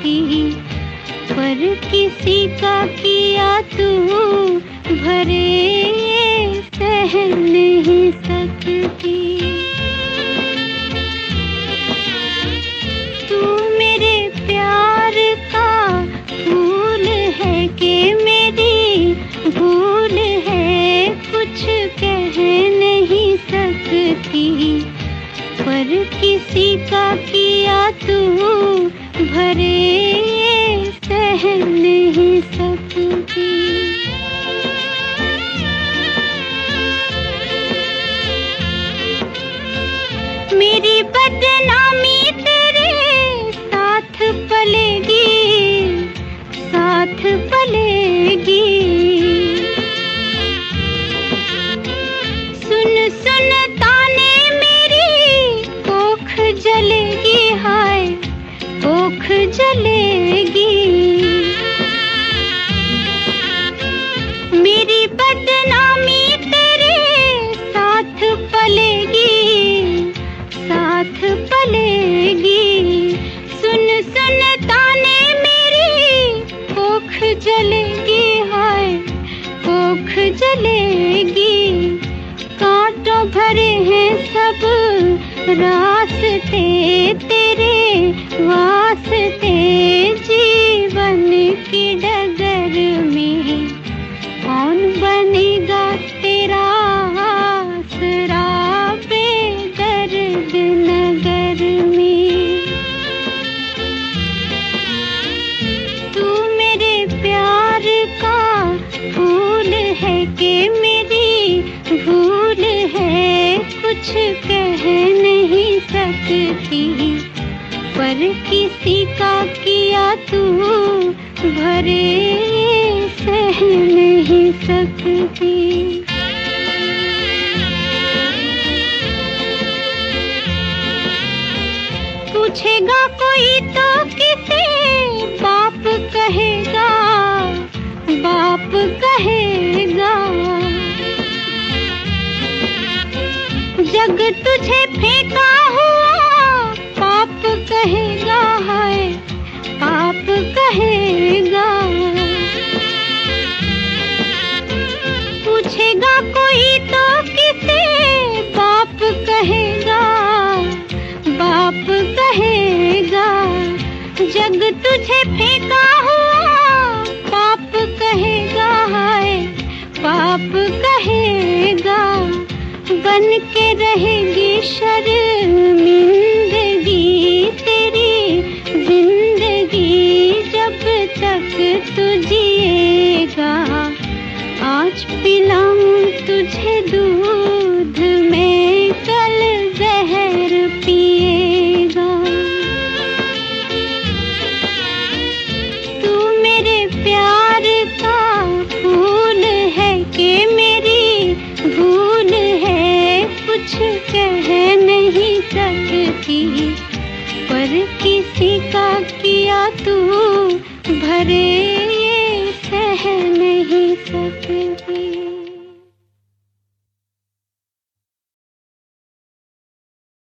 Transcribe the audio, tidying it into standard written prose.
सकती, पर किसी का किया तू भरे सह नहीं सकती। तू मेरे प्यार का फूल है कि मेरी भूल है, कुछ कह नहीं सकती, पर किसी का किया तू भरे सह नहीं सकती। मेरी बदनामी तेरे साथ पलेगी, साथ पलेगी। सुन सुन ताने मेरी कोख जलेगी, हाय कोख जलेगी। मेरी बदनामी तेरे साथ पलेगी, साथ पलेगी। सुन सुन ताने मेरी कोख जलेगी, हाय कोख जलेगी। कांटों भरे हैं सब रास्ते तेरे वास्ते, जीवन की डगर में कौन बनेगा तेरा आसरा बेदर्द नगर में। तू मेरे प्यार का फूल है कि मेरी भूल है, कुछ कह नहीं सकती, पर किसी का किया तू भरे सह नहीं सकती। पूछेगा कोई तो किसे बाप कहेगा, बाप कहेगा। जग तुझे फेंका हुआ पाप कहेगा, हाय पाप कहेगा। पूछेगा कोई तो किसे बाप कहेगा, बाप कहेगा। जग तुझे फेंका हुआ पाप कहेगा, हाय पाप कहेगा। बन के रहेगी शर्मिंदगी तेरी जिंदगी, जब तक तू जिएगा। आज पिलाऊं तुझे दूध में, कल जहर पिएगा। तू मेरे प्यार का फूल है कि मेरी भूल है, कुछ कह नहीं सकती, पर किसी का किया तू भरे सह नहीं सकती।